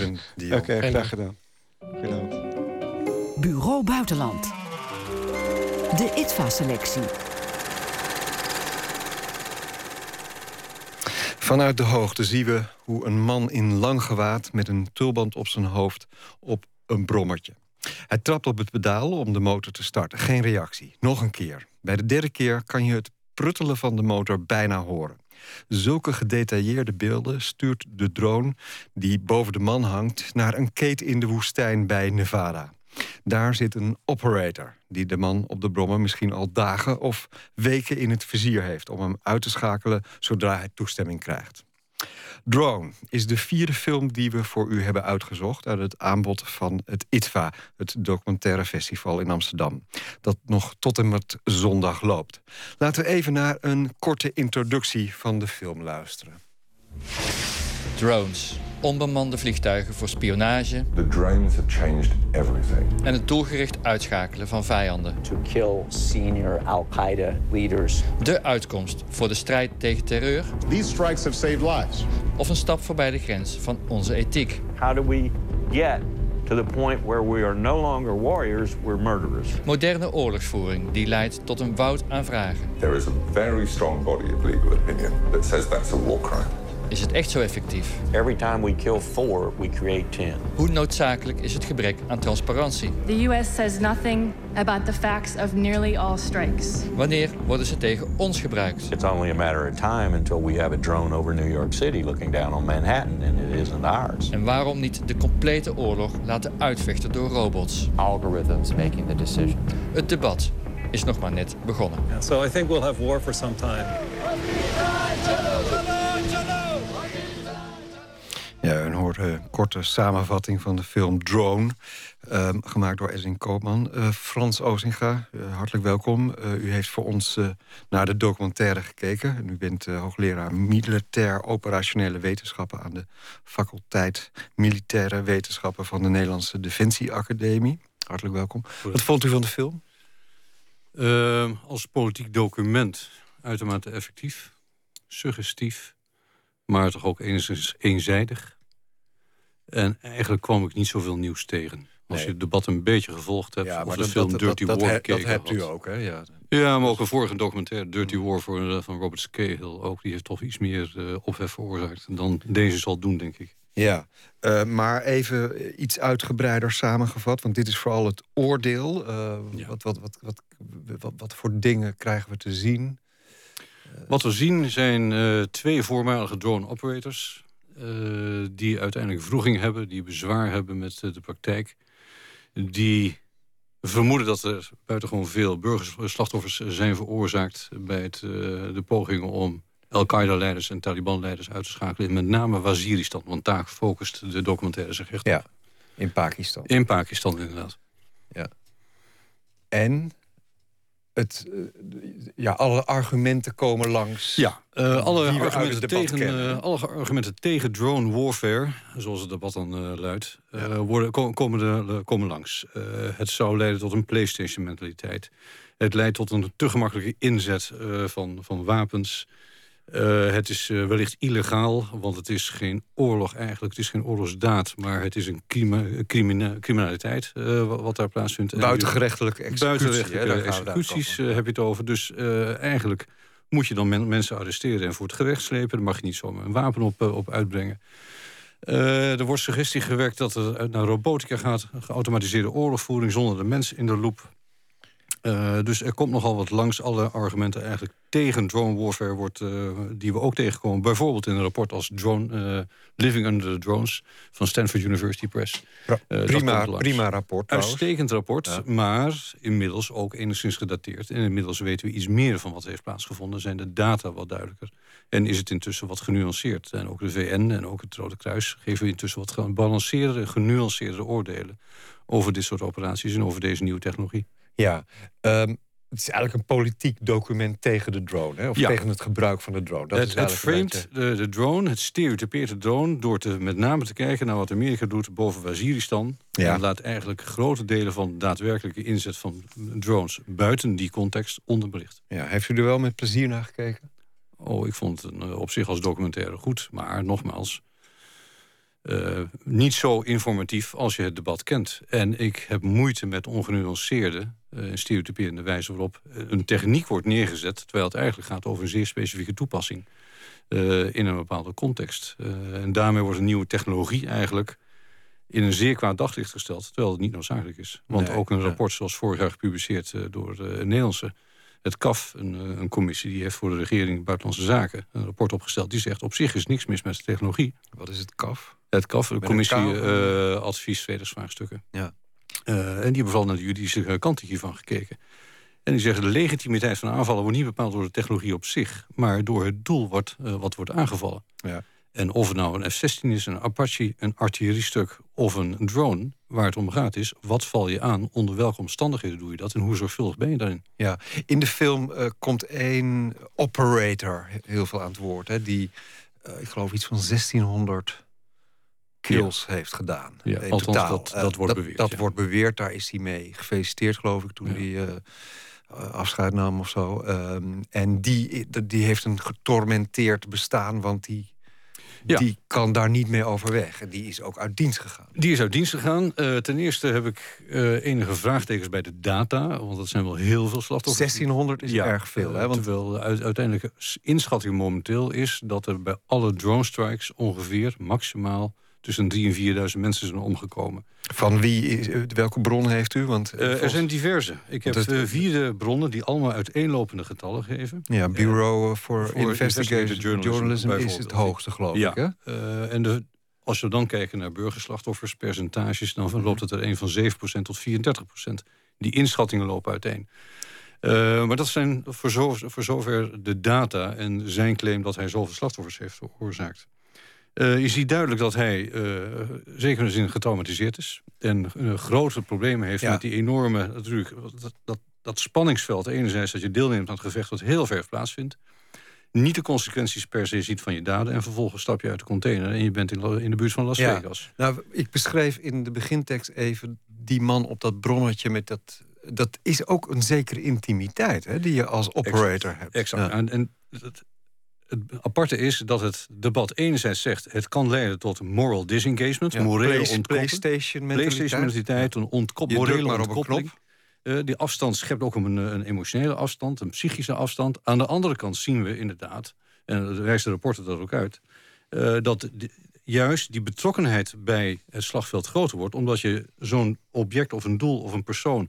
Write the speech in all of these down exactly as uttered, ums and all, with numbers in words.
een deal. Oké, okay, graag gedaan. gedaan. Bureau Buitenland. De I T V A-selectie. Vanuit de hoogte zien we hoe een man in lang gewaad met een tulband op zijn hoofd op een brommertje. Hij trapt op het pedaal om de motor te starten. Geen reactie. Nog een keer. Bij de derde keer kan je het pruttelen van de motor bijna horen. Zulke gedetailleerde beelden stuurt de drone die boven de man hangt naar een keet in de woestijn bij Nevada. Daar zit een operator die de man op de brommer misschien al dagen of weken in het vizier heeft om hem uit te schakelen zodra hij toestemming krijgt. Drone is de vierde film die we voor u hebben uitgezocht uit het aanbod van het I T V A, het documentaire festival in Amsterdam, dat nog tot en met zondag loopt. Laten we even naar een korte introductie van de film luisteren. Drones. Onbemande vliegtuigen voor spionage. The drones have changed everything. En het doelgericht uitschakelen van vijanden. To kill senior Al-Qaeda leaders. De uitkomst voor de strijd tegen terreur. These strikes have saved lives. Of een stap voorbij de grens van onze ethiek. How do we get to the point where we are no longer warriors, we're murderers? Moderne oorlogsvoering die leidt tot een woud aan vragen. There is a very strong body of legal opinion that says that's a war crime. Is het echt zo effectief? Every time we kill four, we create ten. Hoe noodzakelijk is het gebrek aan transparantie? The U S says nothing about the facts of nearly all strikes. Wanneer worden ze tegen ons gebruikt? It's only a matter of time until we have a drone over New York City looking down on Manhattan and it isn't ours. En waarom niet de complete oorlog laten uitvechten door robots? Algorithms making the decision. Het debat is nog maar net begonnen. Yeah, so I think we'll have war for some time. Ja, u hoort een korte samenvatting van de film Drone, uh, gemaakt door Edwin Koopman. Uh, Frans Ozinga, uh, hartelijk welkom. Uh, u heeft voor ons uh, naar de documentaire gekeken. En u bent uh, hoogleraar militair operationele wetenschappen aan de faculteit Militaire Wetenschappen van de Nederlandse Defensieacademie. Hartelijk welkom. Wat vond u van de film? Uh, als politiek document uitermate effectief, suggestief, maar toch ook enigszins eenzijdig. En eigenlijk kwam ik niet zoveel nieuws tegen. Als nee. je het debat een beetje gevolgd hebt, ja, of maar de dat, film dat, Dirty dat, War dat, gekeken dat hebt had. u ook, hè? Ja, ja, maar ook een vorige documentaire, Dirty War voor, van Robert Scahill, ook, die heeft toch iets meer uh, ophef veroorzaakt dan deze zal doen, denk ik. Ja, uh, maar even iets uitgebreider samengevat, want dit is vooral het oordeel. Uh, ja. wat, wat, wat, wat, wat, wat voor dingen krijgen we te zien? Wat we zien zijn uh, twee voormalige drone operators, Uh, die uiteindelijk wroeging hebben, die bezwaar hebben met uh, de praktijk. Die vermoeden dat er buitengewoon veel burgerslachtoffers zijn veroorzaakt bij het, uh, de pogingen om Al-Qaeda-leiders en Taliban-leiders uit te schakelen. In met name Waziristan, want daar focust de documentaire zich echt ja, op. In Pakistan. In Pakistan, inderdaad. Ja. En Het, uh, ja, alle argumenten komen langs. Ja, uh, alle, argumenten tegen, uh, alle argumenten tegen drone warfare, zoals het debat dan uh, luidt, uh, ja. worden, kom, komen, de, komen langs. Uh, het zou leiden tot een PlayStation-mentaliteit. Het leidt tot een te gemakkelijke inzet uh, van, van wapens. Uh, het is uh, wellicht illegaal, want het is geen oorlog eigenlijk. Het is geen oorlogsdaad, maar het is een crime, crimine, criminaliteit uh, wat daar plaatsvindt. Buitengerechtelijke executie. Buitengerechtelijke he, executies uh, heb je het over. Dus uh, eigenlijk moet je dan men, mensen arresteren en voor het gerecht slepen. Dan mag je niet zomaar een wapen op, uh, op uitbrengen. Uh, er wordt suggestie gewerkt dat er naar robotica gaat. Geautomatiseerde oorlogvoering zonder de mens in de loop. Uh, dus er komt nogal wat langs. Alle argumenten eigenlijk tegen drone warfare wordt, uh, die we ook tegenkomen. Bijvoorbeeld in een rapport als drone, uh, Living Under the Drones van Stanford University Press. Uh, prima, prima rapport. Uitstekend rapport, ja. Maar inmiddels ook enigszins gedateerd. En inmiddels weten we iets meer van wat er heeft plaatsgevonden. Zijn de data wat duidelijker. En is het intussen wat genuanceerd. En ook de V N en ook het Rode Kruis geven intussen wat gebalanceerde, genuanceerde oordelen over dit soort operaties en over deze nieuwe technologie. Ja, um, het is eigenlijk een politiek document tegen de drone, hè? Of ja. tegen het gebruik van de drone. Dat het is het framet beetje... de, de drone, het stereotypeert de drone door te, met name te kijken naar wat Amerika doet boven Waziristan. Ja. En laat eigenlijk grote delen van de daadwerkelijke inzet van drones buiten die context onderbelicht. Ja, heeft u er wel met plezier naar gekeken? Oh, ik vond het op zich als documentaire goed, maar nogmaals, Uh, niet zo informatief als je het debat kent. En ik heb moeite met ongenuanceerde, uh, stereotyperende wijze waarop een techniek wordt neergezet, terwijl het eigenlijk gaat over een zeer specifieke toepassing uh, in een bepaalde context. Uh, en daarmee wordt een nieuwe technologie eigenlijk in een zeer kwaad daglicht gesteld, terwijl het niet noodzakelijk is. Want nee, ook een rapport ja. zoals vorig jaar gepubliceerd uh, door uh, een Nederlandse, het C A F, een, uh, een commissie die heeft voor de regering Buitenlandse Zaken een rapport opgesteld, die zegt op zich is niks mis met de technologie. Wat is het C A F? Het C A F, de commissie uh, advies vredesvraagstukken. Ja. Uh, en die hebben vooral naar de juridische kant hiervan gekeken. En die zeggen de legitimiteit van aanvallen wordt niet bepaald door de technologie op zich, maar door het doel wat, uh, wat wordt aangevallen. Ja. En of het nou een F zestien is, een Apache, een artilleriestuk of een drone, waar het om gaat is, wat val je aan, onder welke omstandigheden doe je dat en hoe zorgvuldig ben je daarin? Ja, in de film uh, komt één operator heel veel aan het woord, hè, die, uh, ik geloof iets van zestienhonderd kills ja. heeft gedaan. Ja, in althans, totaal. dat, dat wordt uh, beweerd. Dat, dat ja. wordt beweerd, daar is hij mee gefeliciteerd, geloof ik, toen hij ja. uh, afscheid nam of zo. Um, en die, die heeft een getormenteerd bestaan, want die Ja. die kan daar niet mee overweg. En die is ook uit dienst gegaan. Die is uit dienst gegaan. Uh, ten eerste heb ik uh, enige vraagtekens bij de data. Want dat zijn wel heel veel slachtoffers. zestienhonderd is ja, erg veel. Hè? Want terwijl de uiteindelijke inschatting momenteel is dat er bij alle drone strikes ongeveer maximaal tussen drieduizend en vierduizend mensen zijn omgekomen. Van wie is, welke bron heeft u? Want, uh, volgens... Er zijn diverse. Ik heb het... uh, vier bronnen die allemaal uiteenlopende getallen geven. Ja, Bureau uh, for, for Investigative Journalism, Journalism is het hoogste, geloof ja. ik. Hè? Uh, en de, als we dan kijken naar burgerslachtofferspercentages, dan loopt het er een van zeven procent tot vierendertig procent. Die inschattingen lopen uiteen. Uh, maar dat zijn voor, zo, voor zover de data en zijn claim dat hij zoveel slachtoffers heeft veroorzaakt. Uh, je ziet duidelijk dat hij uh, zeker in de zin getraumatiseerd is. En uh, grote problemen heeft ja. met die enorme, natuurlijk, dat, dat, dat spanningsveld. Enerzijds dat je deelneemt aan het gevecht wat heel ver plaatsvindt. Niet de consequenties per se ziet van je daden. En vervolgens stap je uit de container en je bent in, in de buurt van Las ja. Vegas. Nou, ik beschreef in de begintekst even die man op dat bronnetje met dat. Dat is ook een zekere intimiteit, hè, die je als operator exact, hebt. Exact. Ja. En, en het, Het aparte is dat het debat enerzijds zegt, het kan leiden tot moral disengagement, ja, morele play, ontkoppeling. PlayStation mentaliteit. PlayStation mentaliteit, een ontkop, morele ontkoppeling. Uh, die afstand schept ook een, een emotionele afstand, een psychische afstand. Aan de andere kant zien we inderdaad, en dat wijst de rapporten dat ook uit, uh, dat die, juist die betrokkenheid bij het slagveld groter wordt, omdat je zo'n object of een doel of een persoon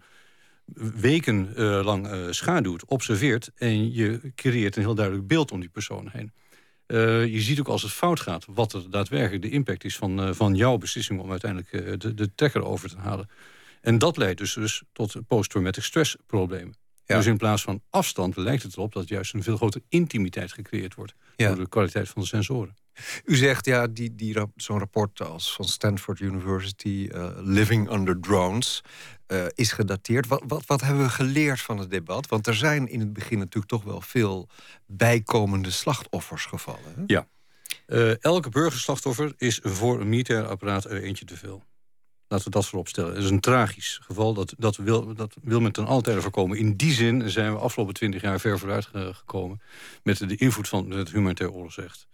weken uh, lang uh, schaduwt, observeert en je creëert een heel duidelijk beeld om die persoon heen. Uh, je ziet ook als het fout gaat wat er daadwerkelijk de impact is van, uh, van jouw beslissing om uiteindelijk uh, de, de trekker over te halen. En dat leidt dus, dus tot post-traumatic stress problemen. Ja. Dus in plaats van afstand lijkt het erop dat juist een veel grotere intimiteit gecreëerd wordt ja. door de kwaliteit van de sensoren. U zegt, ja, die, die, zo'n rapport als van Stanford University, uh, Living Under Drones, uh, is gedateerd. Wat, wat, wat hebben we geleerd van het debat? Want er zijn in het begin natuurlijk toch wel veel bijkomende slachtoffers gevallen. Hè? Ja. Uh, elke burgerslachtoffer is voor een militair apparaat er eentje te veel. Laten we dat voorop stellen. Het is een tragisch geval. Dat, dat, wil, dat wil men ten alle tijde voorkomen. In die zin zijn we afgelopen twintig jaar ver vooruit gekomen met de invloed van het humanitair oorlogsrecht.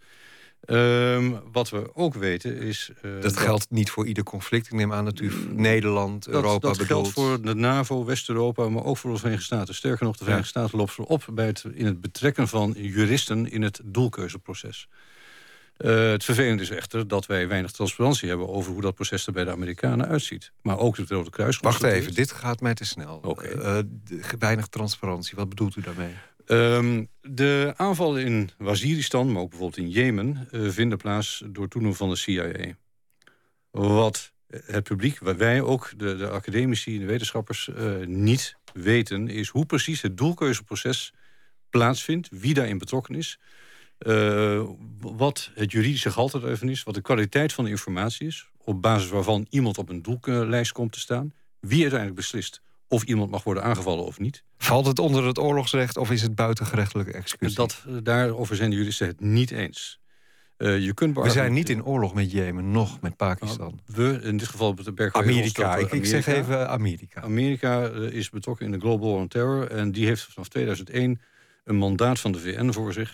Um, wat we ook weten is... Uh, dat, dat geldt niet voor ieder conflict. Ik neem aan dat u Nederland, dat, Europa dat bedoelt. Dat geldt voor de NAVO, West-Europa, maar ook voor de Verenigde Staten. Sterker nog, de Verenigde ja. Staten loopt voorop bij het, in het betrekken van juristen in het doelkeuzeproces. Uh, het vervelende is echter dat wij weinig transparantie hebben over hoe dat proces er bij de Amerikanen uitziet. Maar ook het Rode Kruis. Wacht even, dit gaat mij te snel. Okay. Uh, de, weinig transparantie, wat bedoelt u daarmee? Um, de aanvallen in Waziristan, maar ook bijvoorbeeld in Jemen, uh, vinden plaats door toedoen van de C I A. Wat het publiek, wat wij ook, de, de academici en de wetenschappers, uh, niet weten, is hoe precies het doelkeuzeproces plaatsvindt, wie daarin betrokken is, uh, wat het juridische gehalte daarvan is, wat de kwaliteit van de informatie is, op basis waarvan iemand op een doellijst komt te staan, wie uiteindelijk beslist of iemand mag worden aangevallen of niet. Valt het onder het oorlogsrecht of is het buitengerechtelijke executie? Dat, daarover zijn de juristen het niet eens. Uh, je kunt we zijn niet in oorlog met Jemen, nog met Pakistan. We, in dit geval beperken we Amerika. Ik, ik zeg even Amerika. Amerika uh, is betrokken in de Global War on Terror en die heeft vanaf tweeduizend één een mandaat van de V N voor zich.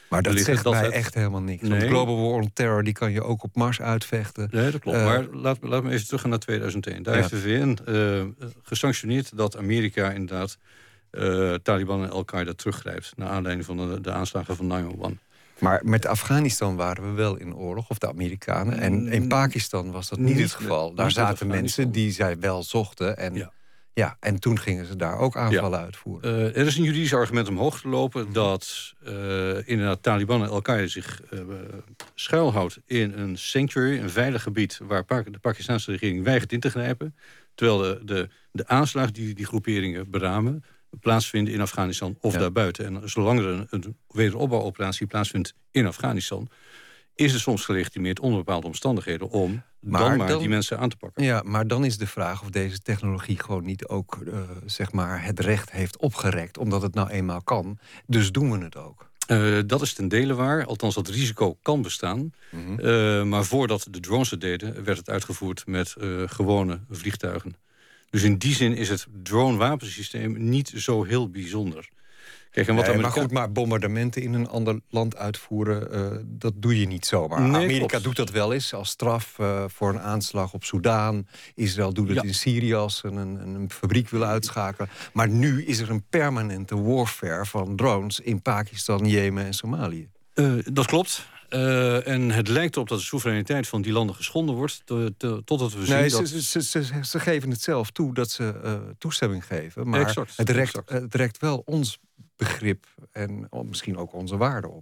Maar dat liggen, zegt dat mij het... echt helemaal niks. Nee. Want Global War on Terror die kan je ook op Mars uitvechten. Nee, dat klopt. Uh, maar laat, laat me even terug gaan naar tweeduizend één. Daar ja. heeft de V N uh, gesanctioneerd dat Amerika inderdaad uh, Taliban en Al-Qaeda teruggrijpt. Naar aanleiding van de, de aanslagen van negen elf. Maar met Afghanistan waren we wel in oorlog, of de Amerikanen. En in Pakistan was dat niet, niet het geval. Daar zaten mensen die zij wel zochten. En, ja. Ja, en toen gingen ze daar ook aanvallen ja. uitvoeren. Uh, er is een juridisch argument omhoog te lopen dat uh, inderdaad Taliban en Al-Qaeda zich uh, schuilhoudt in een sanctuary, een veilig gebied waar de Pakistanse regering weigert in te grijpen. Terwijl de, de, de aanslagen die die groeperingen beramen plaatsvinden in Afghanistan of ja. daarbuiten. En zolang er een, een wederopbouwoperatie plaatsvindt in Afghanistan, is het soms gelegitimeerd onder bepaalde omstandigheden om maar dan maar dan, die mensen aan te pakken. Ja, maar dan is de vraag of deze technologie gewoon niet ook uh, zeg maar het recht heeft opgerekt, omdat het nou eenmaal kan. Dus doen we het ook. Uh, dat is ten dele waar. Althans, dat risico kan bestaan. Mm-hmm. Uh, maar voordat de drones het deden, werd het uitgevoerd met uh, gewone vliegtuigen. Dus in die zin is het drone-wapensysteem niet zo heel bijzonder. Kijk, en wat nee, Amerika... Maar goed, maar bombardementen in een ander land uitvoeren, uh, dat doe je niet zomaar. Nee, Amerika klopt. doet dat wel eens als straf uh, voor een aanslag op Soudaan. Israël doet het ja. in Syrië als ze een, een fabriek willen uitschakelen. Maar nu is er een permanente warfare van drones in Pakistan, Jemen en Somalië. Uh, dat klopt. Uh, en het lijkt erop dat de soevereiniteit van die landen geschonden wordt, te, te, totdat we zien nee, dat... Ze, ze, ze, ze geven het zelf toe dat ze uh, toestemming geven. Maar exact, het, rekt, exact. het rekt wel ons begrip en misschien ook onze waarde op.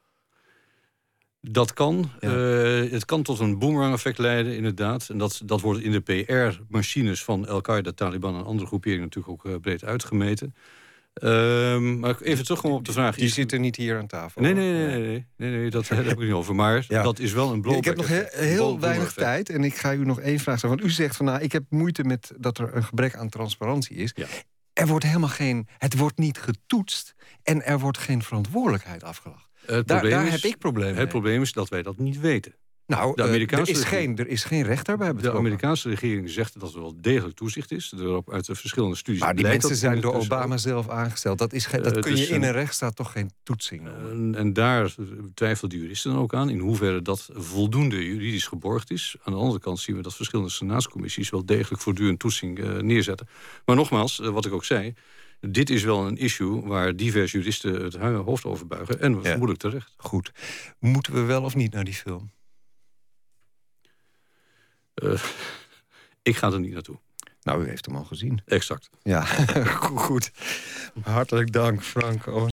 Dat kan. Ja. Uh, het kan tot een boomerang-effect leiden, inderdaad. En dat, dat wordt in de P R-machines van Al-Qaeda, Taliban en andere groeperingen natuurlijk ook uh, breed uitgemeten. Uh, maar even terugkomen op de vraag... Die zitten niet hier aan tafel. Nee, nee, nee, nee, nee, nee, nee dat heb ik niet over. Maar ja. dat is wel een blowback. Ik heb nog he heel weinig tijd en ik ga u nog één vraag stellen. Want u zegt van, nou, ik heb moeite met dat er een gebrek aan transparantie is. Ja. Er wordt helemaal geen... Het wordt niet getoetst en er wordt geen verantwoordelijkheid afgelegd. Het daar probleem daar is, heb ik problemen mee. Het probleem is dat wij dat niet weten. Nou, de Amerikaanse er, is geen, er is geen recht daarbij betrokken. De Amerikaanse regering zegt dat er wel degelijk toezicht is. Erop uit de verschillende studies. Maar die mensen zijn door Obama ook. zelf aangesteld. Dat, is ge, dat uh, kun dus je in een rechtsstaat toch geen toetsing noemen. En, en daar twijfelen de juristen ook aan, in hoeverre dat voldoende juridisch geborgd is. Aan de andere kant zien we dat verschillende senaatscommissies wel degelijk voortdurend toetsing uh, neerzetten. Maar nogmaals, uh, wat ik ook zei, dit is wel een issue waar diverse juristen het hoofd over buigen. En ja. vermoedelijk terecht. Goed. Moeten we wel of niet naar die film? Uh, ik ga er niet naartoe. Nou, u heeft hem al gezien. Exact. Ja, goed. Hartelijk dank, Frank.